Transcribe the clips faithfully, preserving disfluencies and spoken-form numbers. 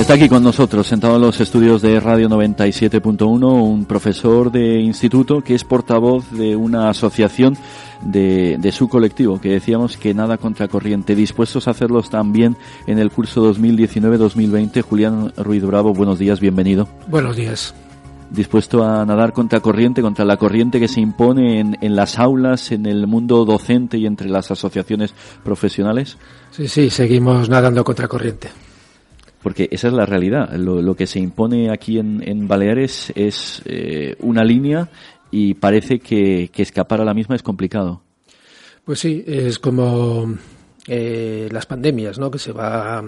Está aquí con nosotros, sentado en los estudios de Radio noventa y siete punto uno, un profesor de instituto que es portavoz de una asociación de, de su colectivo, que decíamos que nada contracorriente, dispuestos a hacerlos también en el curso dos mil diecinueve dos mil veinte. Julián Ruiz Bravo, buenos días, bienvenido. Buenos días. ¿Dispuesto a nadar contra corriente, contra la corriente que se impone en, en las aulas, en el mundo docente y entre las asociaciones profesionales? Sí, sí, seguimos nadando contra corriente. Porque esa es la realidad. Lo, lo que se impone aquí en, en Baleares es eh, una línea y parece que, que escapar a la misma es complicado. Pues sí, es como eh, las pandemias, ¿no? Que se va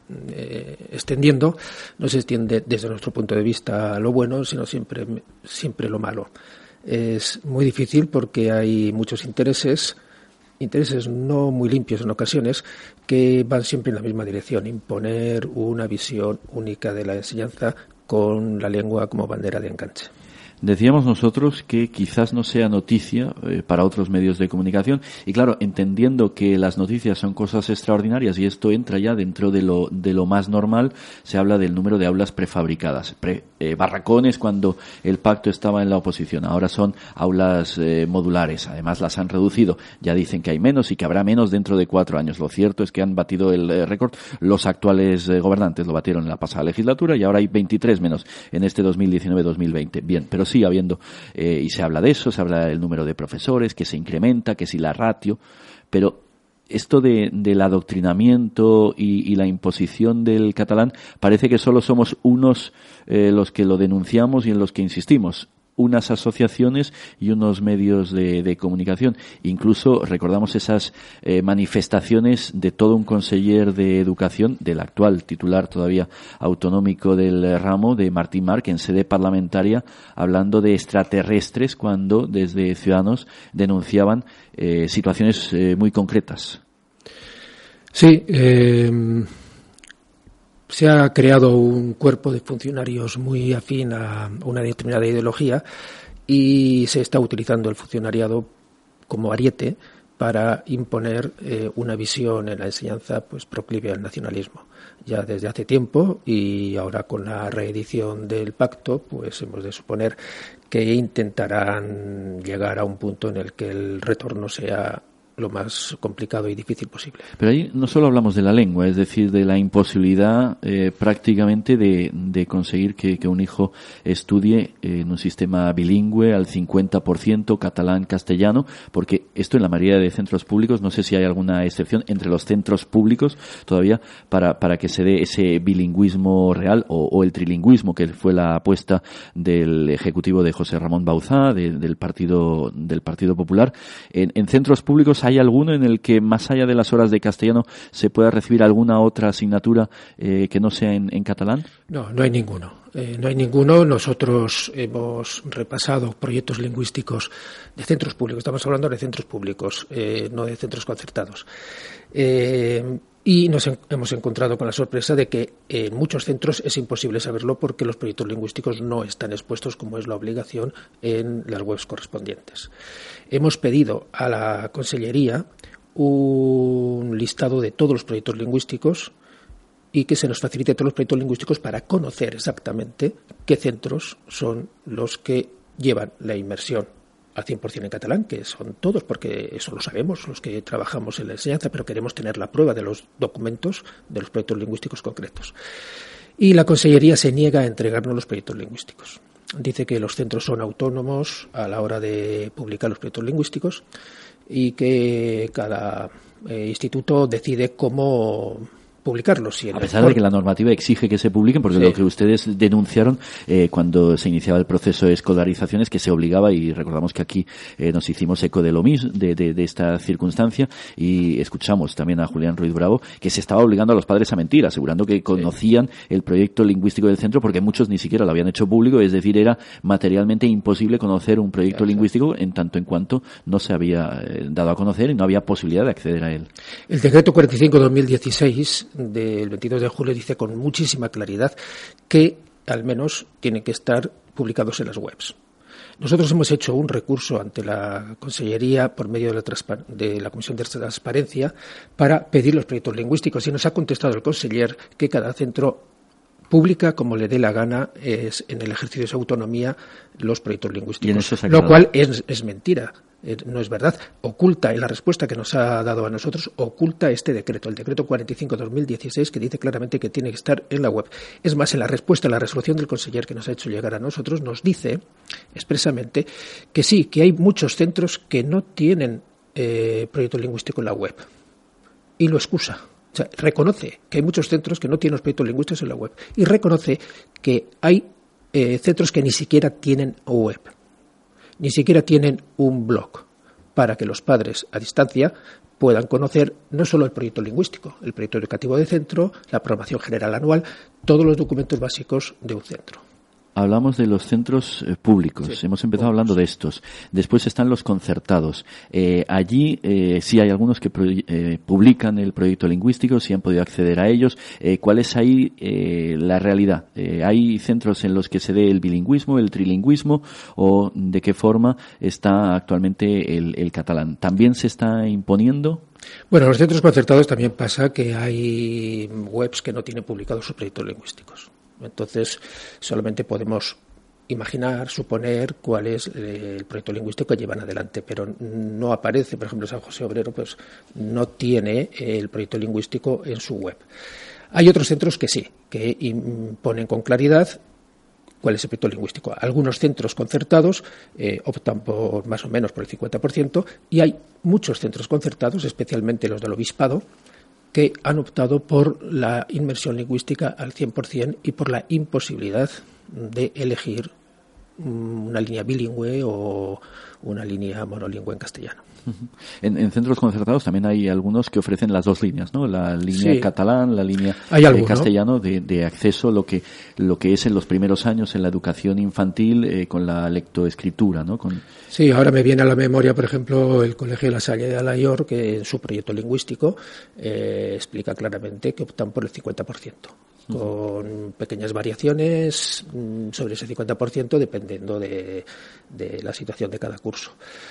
eh, extendiendo. No se extiende desde nuestro punto de vista lo bueno, sino siempre, siempre lo malo. Es muy difícil porque hay muchos intereses. Intereses no muy limpios en ocasiones, que van siempre en la misma dirección, imponer una visión única de la enseñanza con la lengua como bandera de enganche. Decíamos nosotros que quizás no sea noticia eh, para otros medios de comunicación y claro, entendiendo que las noticias son cosas extraordinarias y esto entra ya dentro de lo de lo más normal, se habla del número de aulas prefabricadas, pre, eh, barracones cuando el pacto estaba en la oposición, ahora son aulas eh, modulares, además las han reducido, ya dicen que hay menos y que habrá menos dentro de cuatro años, lo cierto es que han batido el eh, récord, los actuales eh, gobernantes lo batieron en la pasada legislatura y ahora hay veintitrés menos en este dos mil diecinueve dos mil veinte, bien, pero sigue habiendo, eh, y se habla de eso, se habla del número de profesores, que se incrementa, que si la ratio, pero esto de, del adoctrinamiento y, y la imposición del catalán, parece que solo somos unos eh, los que lo denunciamos y en los que insistimos. Unas asociaciones y unos medios de, de comunicación. Incluso recordamos esas eh, manifestaciones de todo un conseller de educación, del actual titular todavía autonómico del ramo, de Martín Marc, en sede parlamentaria, hablando de extraterrestres cuando desde Ciudadanos denunciaban eh, situaciones eh, muy concretas. Sí, eh... se ha creado un cuerpo de funcionarios muy afín a una determinada ideología y se está utilizando el funcionariado como ariete para imponer eh, una visión en la enseñanza pues proclive al nacionalismo. Ya desde hace tiempo y ahora con la reedición del pacto pues hemos de suponer que intentarán llegar a un punto en el que el retorno sea lo más complicado y difícil posible. Pero ahí no solo hablamos de la lengua, es decir, de la imposibilidad eh, prácticamente de, de conseguir que, que un hijo estudie en un sistema bilingüe al cincuenta por ciento catalán-castellano, porque esto en la mayoría de centros públicos, no sé si hay alguna excepción entre los centros públicos todavía para, para que se dé ese bilingüismo real o, o el trilingüismo, que fue la apuesta del ejecutivo de José Ramón Bauzá, de, del Partido del Partido Popular. En, en centros públicos ¿hay alguno en el que, más allá de las horas de castellano, se pueda recibir alguna otra asignatura eh, que no sea en, en catalán? No, no hay ninguno. Eh, no hay ninguno. Nosotros hemos repasado proyectos lingüísticos de centros públicos. Estamos hablando de centros públicos, eh, no de centros concertados. Eh, y nos en, hemos encontrado con la sorpresa de que en muchos centros es imposible saberlo porque los proyectos lingüísticos no están expuestos, como es la obligación, en las webs correspondientes. Hemos pedido a la Consellería un listado de todos los proyectos lingüísticos y que se nos facilite todos los proyectos lingüísticos para conocer exactamente qué centros son los que llevan la inmersión al cien por ciento en catalán, que son todos, porque eso lo sabemos, los que trabajamos en la enseñanza, pero queremos tener la prueba de los documentos de los proyectos lingüísticos concretos. Y la Consellería se niega a entregarnos los proyectos lingüísticos. Dice que los centros son autónomos a la hora de publicar los proyectos lingüísticos y que cada eh, instituto decide cómo publicarlos. Si a pesar de que la normativa exige que se publiquen, porque sí. Lo que ustedes denunciaron eh, cuando se iniciaba el proceso de escolarización es que se obligaba, y recordamos que aquí eh, nos hicimos eco de lo mismo, de, de, de esta circunstancia, y escuchamos también a Julián Ruiz Bravo, que se estaba obligando a los padres a mentir, asegurando que conocían sí. el proyecto lingüístico del centro, porque muchos ni siquiera lo habían hecho público, es decir, era materialmente imposible conocer un proyecto sí, lingüístico en tanto en cuanto no se había eh, dado a conocer y no había posibilidad de acceder a él. El decreto cuarenta y cinco barra dos mil dieciséis del veintidós de julio dice con muchísima claridad que al menos tienen que estar publicados en las webs. Nosotros hemos hecho un recurso ante la Consellería por medio de la, transpar- de la Comisión de Transparencia para pedir los proyectos lingüísticos y nos ha contestado el conseller que cada centro pública como le dé la gana es en el ejercicio de su autonomía los proyectos lingüísticos, lo cual es, es mentira. No es verdad, oculta en la respuesta que nos ha dado a nosotros, oculta este decreto, el decreto cuarenta y cinco barra dos mil dieciséis, que dice claramente que tiene que estar en la web. Es más, en la respuesta a la resolución del conseller que nos ha hecho llegar a nosotros, nos dice expresamente que sí, que hay muchos centros que no tienen eh, proyecto lingüístico en la web, y lo excusa. O sea, reconoce que hay muchos centros que no tienen los proyectos lingüísticos en la web, y reconoce que hay eh, centros que ni siquiera tienen web. Ni siquiera tienen un blog para que los padres a distancia puedan conocer no solo el proyecto lingüístico, el proyecto educativo de centro, la programación general anual, todos los documentos básicos de un centro. Hablamos de los centros eh, públicos. Sí, Hemos empezado públicos. hablando de estos. Después están los concertados. Eh, allí eh, sí hay algunos que pro, eh, publican el proyecto lingüístico, sí han podido acceder a ellos. Eh, ¿Cuál es ahí eh, la realidad? Eh, ¿Hay centros en los que se dé el bilingüismo, el trilingüismo, o de qué forma está actualmente el, el catalán? ¿También se está imponiendo? Bueno, en los centros concertados también pasa que hay webs que no tienen publicados sus proyectos lingüísticos. Entonces, solamente podemos imaginar, suponer cuál es el proyecto lingüístico que llevan adelante, pero no aparece, por ejemplo, San José Obrero, pues no tiene el proyecto lingüístico en su web. Hay otros centros que sí, que ponen con claridad cuál es el proyecto lingüístico. Algunos centros concertados eh, optan por más o menos por el cincuenta por ciento, y hay muchos centros concertados, especialmente los del Obispado, que han optado por la inmersión lingüística al cien por ciento y por la imposibilidad de elegir una línea bilingüe o una línea monolingüe en castellano. En, en centros concertados también hay algunos que ofrecen las dos líneas, ¿no? La línea sí. catalán, la línea de castellano de, de acceso, lo que lo que es en los primeros años en la educación infantil eh, con la lectoescritura, ¿no? Con... Sí, ahora me viene a la memoria, por ejemplo, el Colegio de La Salle de Alaior, que en su proyecto lingüístico eh, explica claramente que optan por el cincuenta por ciento. Con pequeñas variaciones sobre ese cincuenta por ciento dependiendo de, de la situación de cada curso.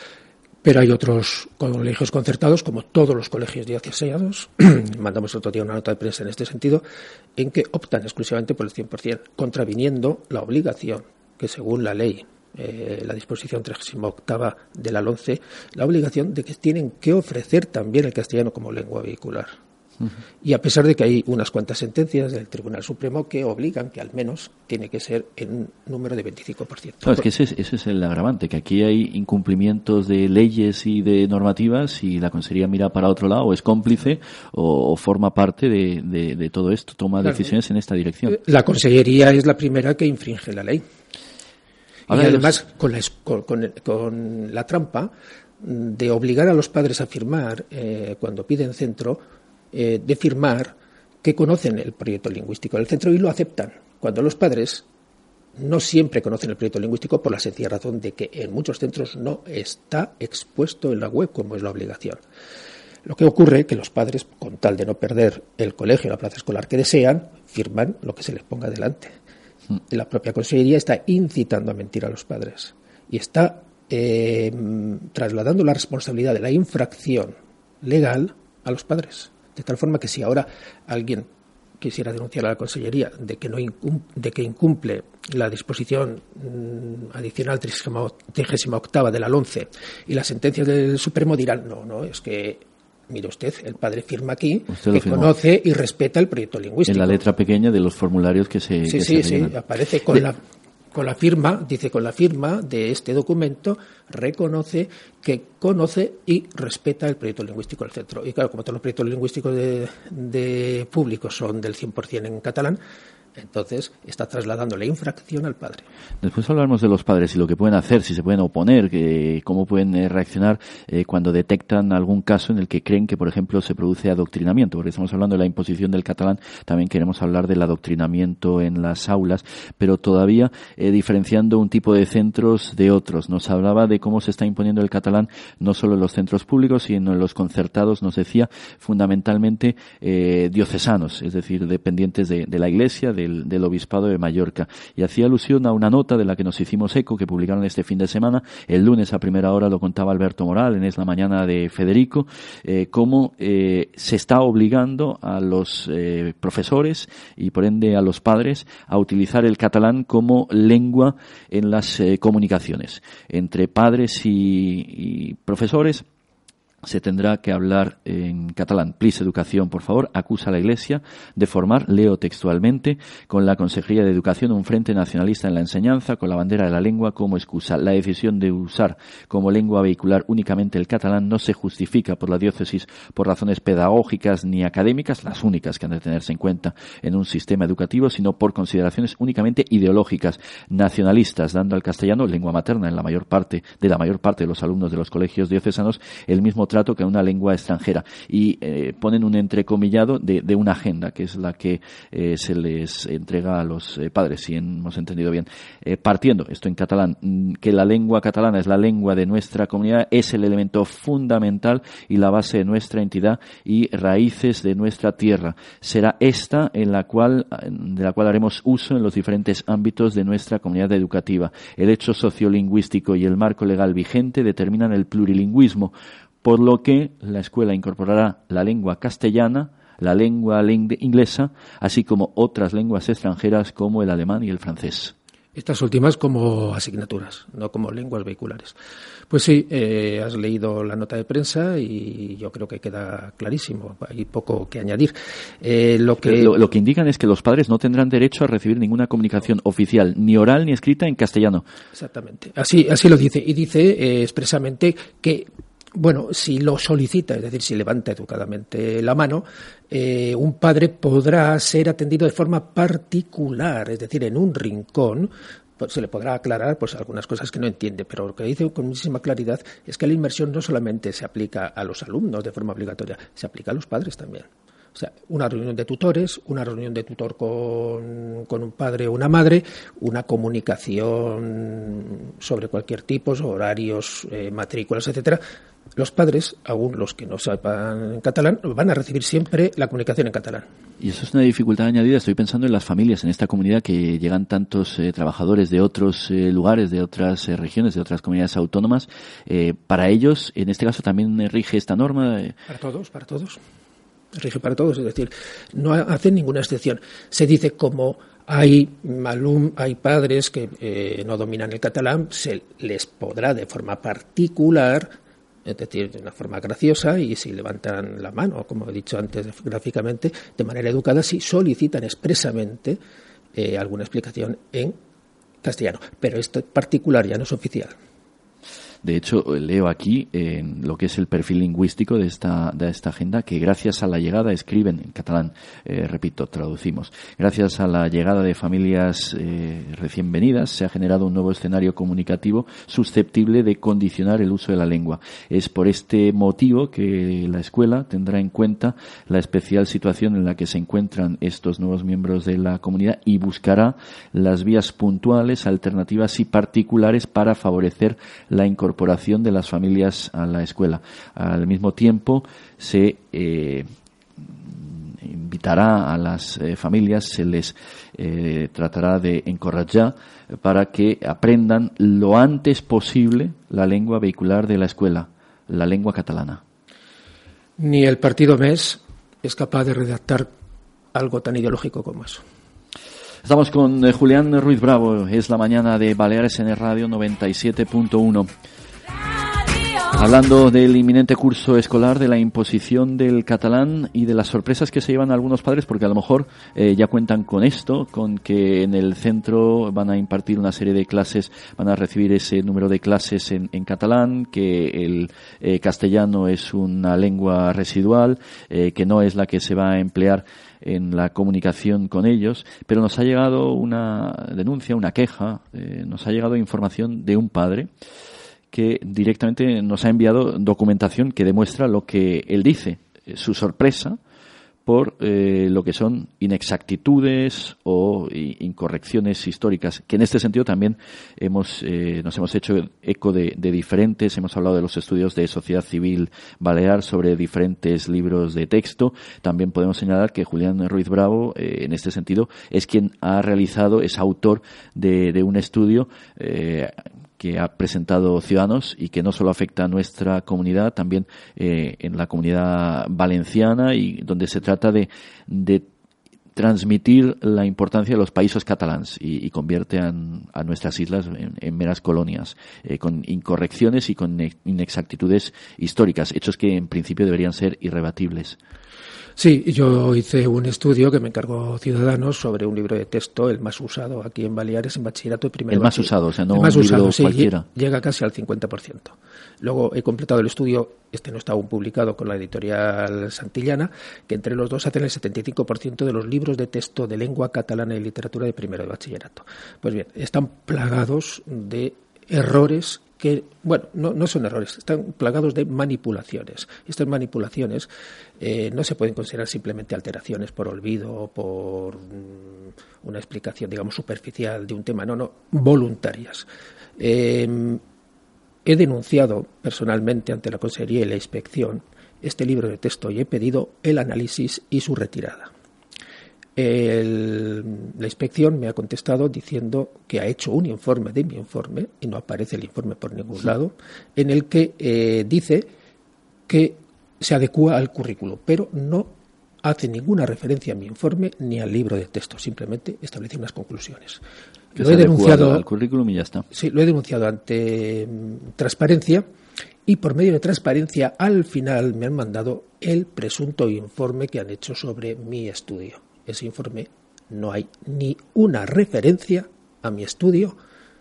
Pero hay otros colegios concertados, como todos los colegios diocesanos, mandamos otro día una nota de prensa en este sentido, en que optan exclusivamente por el cien por ciento, contraviniendo la obligación que según la ley, eh, la disposición treinta y ocho de la LOMCE, la obligación de que tienen que ofrecer también el castellano como lengua vehicular. Uh-huh. Y a pesar de que hay unas cuantas sentencias del Tribunal Supremo que obligan que al menos tiene que ser en un número de veinticinco por ciento. Claro, es que ese es, ese es el agravante, que aquí hay incumplimientos de leyes y de normativas y la Consejería mira para otro lado, o es cómplice o, o forma parte de, de, de todo esto, toma claro, decisiones en esta dirección. La Consejería es la primera que infringe la ley. Ahora y además los... con, la, con, con, con la trampa de obligar a los padres a firmar eh, cuando piden centro, Eh, de firmar que conocen el proyecto lingüístico del centro y lo aceptan, cuando los padres no siempre conocen el proyecto lingüístico por la sencilla razón de que en muchos centros no está expuesto en la web como es la obligación. Lo que ocurre es que los padres, con tal de no perder el colegio o la plaza escolar que desean, firman lo que se les ponga delante. La propia Consejería está incitando a mentir a los padres y está eh, trasladando la responsabilidad de la infracción legal a los padres. De tal forma que si ahora alguien quisiera denunciar a la Consellería de que no incum- de que incumple la disposición mmm, adicional trigésima octava de la LOMCE y las sentencias del Supremo, dirán, no, no, es que, mire usted, el padre firma aquí que conoce y respeta el proyecto lingüístico. En la letra pequeña de los formularios que se Sí, que sí, se sí, aparece con la... Con la firma, dice, con la firma de este documento, reconoce que conoce y respeta el proyecto lingüístico del centro. Y claro, como todos los proyectos lingüísticos de, de públicos son del cien por ciento en catalán, entonces está trasladando la infracción al padre. Después hablaremos de los padres y lo que pueden hacer, si se pueden oponer, que, cómo pueden eh, reaccionar eh, cuando detectan algún caso en el que creen que, por ejemplo, se produce adoctrinamiento, porque estamos hablando de la imposición del catalán, también queremos hablar del adoctrinamiento en las aulas, pero todavía eh, diferenciando un tipo de centros de otros. Nos hablaba de cómo se está imponiendo el catalán no solo en los centros públicos, sino en los concertados, nos decía, fundamentalmente eh, diocesanos, es decir, dependientes de, de la Iglesia, de del, del Obispado de Mallorca. Y hacía alusión a una nota de la que nos hicimos eco, que publicaron este fin de semana. El lunes a primera hora lo contaba Alberto Moral en Es la Mañana de Federico, eh, cómo eh, se está obligando a los eh, profesores y por ende a los padres a utilizar el catalán como lengua en las eh, comunicaciones. Entre padres y, y profesores se tendrá que hablar en catalán. Plis Educación, por favor, acusa a la Iglesia de formar, leo textualmente, con la Consejería de Educación un frente nacionalista en la enseñanza con la bandera de la lengua como excusa. La decisión de usar como lengua vehicular únicamente el catalán no se justifica por la diócesis por razones pedagógicas ni académicas, las únicas que han de tenerse en cuenta en un sistema educativo, sino por consideraciones únicamente ideológicas, nacionalistas, dando al castellano, lengua materna en la mayor parte de la mayor parte de los alumnos de los colegios diocesanos, el mismo trato que una lengua extranjera, y eh, ponen un entrecomillado de, de una agenda que es la que eh, se les entrega a los eh, padres, si hemos entendido bien, eh, partiendo esto en catalán, que la lengua catalana es la lengua de nuestra comunidad, es el elemento fundamental y la base de nuestra entidad y raíces de nuestra tierra. Será esta en la cual de la cual haremos uso en los diferentes ámbitos de nuestra comunidad educativa. El hecho sociolingüístico y el marco legal vigente determinan el plurilingüismo, por lo que la escuela incorporará la lengua castellana, la lengua inglesa, así como otras lenguas extranjeras como el alemán y el francés. Estas últimas como asignaturas, no como lenguas vehiculares. Pues sí, eh, has leído la nota de prensa y yo creo que queda clarísimo, hay poco que añadir. Eh, lo, que... Lo, lo que indican es que los padres no tendrán derecho a recibir ninguna comunicación oficial, ni oral ni escrita en castellano. Exactamente, así, así lo dice, y dice eh, expresamente que bueno, si lo solicita, es decir, si levanta educadamente la mano, eh, un padre podrá ser atendido de forma particular, es decir, en un rincón, pues se le podrá aclarar pues algunas cosas que no entiende, pero lo que dice con muchísima claridad es que la inmersión no solamente se aplica a los alumnos de forma obligatoria, se aplica a los padres también. O sea, una reunión de tutores, una reunión de tutor con, con un padre o una madre, una comunicación sobre cualquier tipo, horarios, eh, matrículas, etcétera. Los padres, aún los que no sepan en catalán, van a recibir siempre la comunicación en catalán. Y eso es una dificultad añadida. Estoy pensando en las familias en esta comunidad, que llegan tantos eh, trabajadores de otros eh, lugares, de otras eh, regiones, de otras comunidades autónomas. Eh, para ellos, en este caso, también rige esta norma. Eh. Para todos, para todos. Rige para todos, es decir, no hacen ninguna excepción. Se dice como hay alum, hay padres que eh, no dominan el catalán, se les podrá de forma particular, es decir, de una forma graciosa, y si levantan la mano, como he dicho antes gráficamente, de manera educada, si solicitan expresamente eh, alguna explicación en castellano. Pero esto particular ya no es oficial. De hecho, leo aquí en lo que es el perfil lingüístico de esta, de esta agenda, que gracias a la llegada, escriben en catalán, eh, repito, traducimos, gracias a la llegada de familias eh, recién venidas, se ha generado un nuevo escenario comunicativo susceptible de condicionar el uso de la lengua. Es por este motivo que la escuela tendrá en cuenta la especial situación en la que se encuentran estos nuevos miembros de la comunidad y buscará las vías puntuales, alternativas y particulares para favorecer la incorporación de las familias a la escuela. Al mismo tiempo, se eh, invitará a las eh, familias, se les eh, tratará de encorajar para que aprendan lo antes posible la lengua vehicular de la escuela, la lengua catalana. Ni el partido M E S es capaz de redactar algo tan ideológico como eso. Estamos con eh, Julián Ruiz Bravo, es la mañana de Baleares en el Radio noventa y siete punto uno. Hablando del inminente curso escolar, de la imposición del catalán y de las sorpresas que se llevan algunos padres, porque a lo mejor eh, ya cuentan con esto, con que en el centro van a impartir una serie de clases, van a recibir ese número de clases en, en catalán, que el eh, castellano es una lengua residual, eh, que no es la que se va a emplear en la comunicación con ellos, pero nos ha llegado una denuncia, una queja, eh, nos ha llegado información de un padre que directamente nos ha enviado documentación que demuestra lo que él dice, su sorpresa, por eh, lo que son inexactitudes o incorrecciones históricas, que en este sentido también hemos eh, nos hemos hecho eco de, de diferentes, hemos hablado de los estudios de sociedad civil balear sobre diferentes libros de texto. También podemos señalar que Julián Ruiz Bravo, eh, en este sentido, es quien ha realizado, es autor de, de un estudio eh, que ha presentado Ciudadanos y que no solo afecta a nuestra comunidad, también eh, en la comunidad valenciana, y donde se trata de, de transmitir la importancia de los países catalans y, y convierte a, a nuestras islas en, en meras colonias, eh, con incorrecciones y con inexactitudes históricas, hechos que en principio deberían ser irrebatibles. Sí, yo hice un estudio que me encargó Ciudadanos sobre un libro de texto, el más usado aquí en Baleares, en bachillerato y primero. El más usado, o sea, no el más un usado, libro sí, cualquiera. Llega casi al cincuenta por ciento. Luego he completado el estudio, este no está aún publicado, con la editorial Santillana, que entre los dos hacen el setenta y cinco por ciento de los libros de texto de lengua catalana y literatura de primero de bachillerato. Pues bien, están plagados de errores que, bueno, no, no son errores, están plagados de manipulaciones. Estas manipulaciones eh, no se pueden considerar simplemente alteraciones por olvido o por mm, una explicación, digamos, superficial de un tema, no, no, voluntarias. Eh, he denunciado personalmente ante la Consejería y la Inspección este libro de texto y he pedido el análisis y su retirada. El, la inspección me ha contestado diciendo que ha hecho un informe de mi informe, y no aparece el informe por ningún lado, en el que eh, dice que se adecúa al currículo, pero no hace ninguna referencia a mi informe ni al libro de texto, simplemente establece unas conclusiones. Que lo he denunciado al currículum y ya está. Sí, lo he denunciado ante um, Transparencia, y por medio de Transparencia al final me han mandado el presunto informe que han hecho sobre mi estudio. Ese informe no hay ni una referencia a mi estudio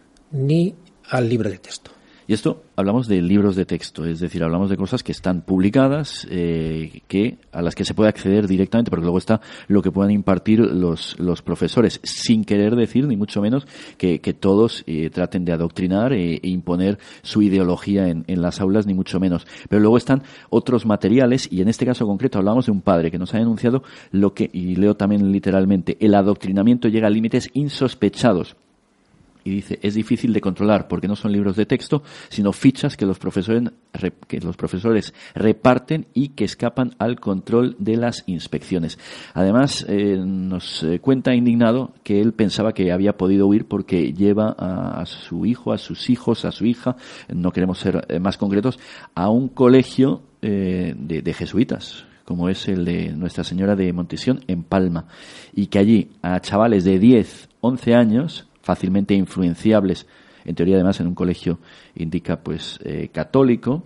ni al libro de texto. Y esto hablamos de libros de texto, es decir, hablamos de cosas que están publicadas, eh, que a las que se puede acceder directamente, porque luego está lo que puedan impartir los los profesores, sin querer decir, ni mucho menos, que, que todos eh, traten de adoctrinar e, e imponer su ideología en, en las aulas, ni mucho menos. Pero luego están otros materiales, y en este caso concreto hablamos de un padre que nos ha denunciado lo que, y leo también literalmente, el adoctrinamiento llega a límites insospechados. Y dice, es difícil de controlar porque no son libros de texto, sino fichas que los profesores, que los profesores reparten y que escapan al control de las inspecciones. Además, eh, nos cuenta indignado que él pensaba que había podido huir porque lleva a, a su hijo, a sus hijos, a su hija, no queremos ser eh, más concretos, a un colegio eh, de, de jesuitas, como es el de Nuestra Señora de Montesión en Palma, y que allí a chavales de diez, once años, fácilmente influenciables, en teoría además en un colegio indica pues eh, católico,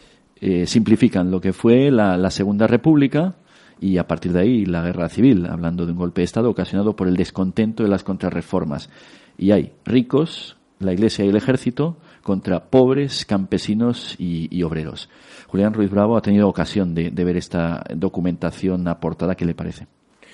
eh, simplifican lo que fue la, la Segunda República y a partir de ahí la Guerra Civil, hablando de un golpe de Estado ocasionado por el descontento de las contrarreformas. Y hay ricos, la Iglesia y el Ejército, contra pobres, campesinos y, y obreros. Julián Ruiz Bravo ha tenido ocasión de, de ver esta documentación aportada. ¿Qué le parece?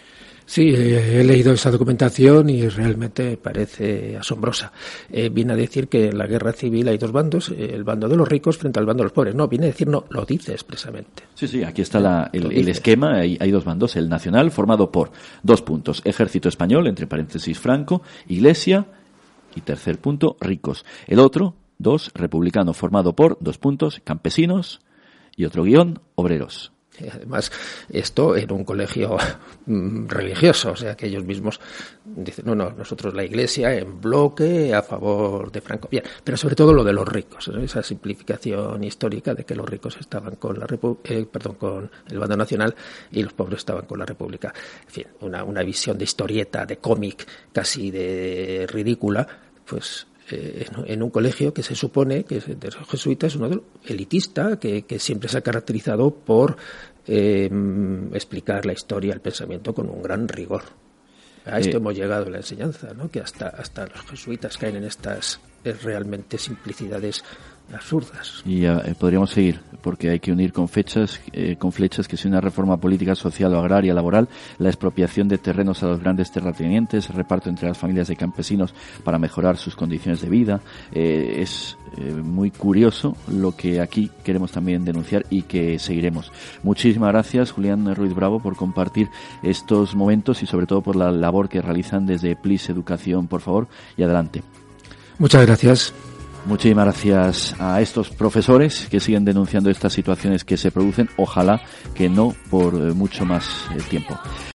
Sí, he leído esa documentación y realmente parece asombrosa. Eh, viene a decir que en la guerra civil hay dos bandos, el bando de los ricos frente al bando de los pobres. No, viene a decir, no, lo dice expresamente. Sí, sí, aquí está la, el, el esquema, hay, hay dos bandos, el nacional formado por dos puntos, Ejército Español, entre paréntesis Franco, Iglesia y tercer punto, ricos. El otro, dos, republicano, formado por dos puntos, campesinos y otro guión, obreros. Además, esto en un colegio religioso, o sea, que ellos mismos dicen, no, no, nosotros la Iglesia en bloque a favor de Franco. Bien, pero sobre todo lo de los ricos, ¿no? Esa simplificación histórica de que los ricos estaban con la Repu- eh, perdón, con el bando nacional y los pobres estaban con la República. En fin, una, una visión de historieta, de cómic, casi de ridícula, pues en un colegio que se supone que de los jesuitas es uno de los elitista, que, que siempre se ha caracterizado por eh, explicar la historia, el pensamiento con un gran rigor. A esto eh, hemos llegado en la enseñanza, ¿no? Que hasta hasta los jesuitas caen en estas eh, realmente simplicidades absurdas. Y eh, podríamos seguir, porque hay que unir con fechas, eh, con flechas que si una reforma política, social o agraria, laboral, la expropiación de terrenos a los grandes terratenientes, el reparto entre las familias de campesinos para mejorar sus condiciones de vida. Eh, es eh, muy curioso lo que aquí queremos también denunciar y que seguiremos. Muchísimas gracias, Julián Ruiz Bravo, por compartir estos momentos y sobre todo por la labor que realizan desde Plis Educación. Por favor, y adelante. Muchas gracias. Muchísimas gracias a estos profesores que siguen denunciando estas situaciones que se producen, ojalá que no por mucho más tiempo.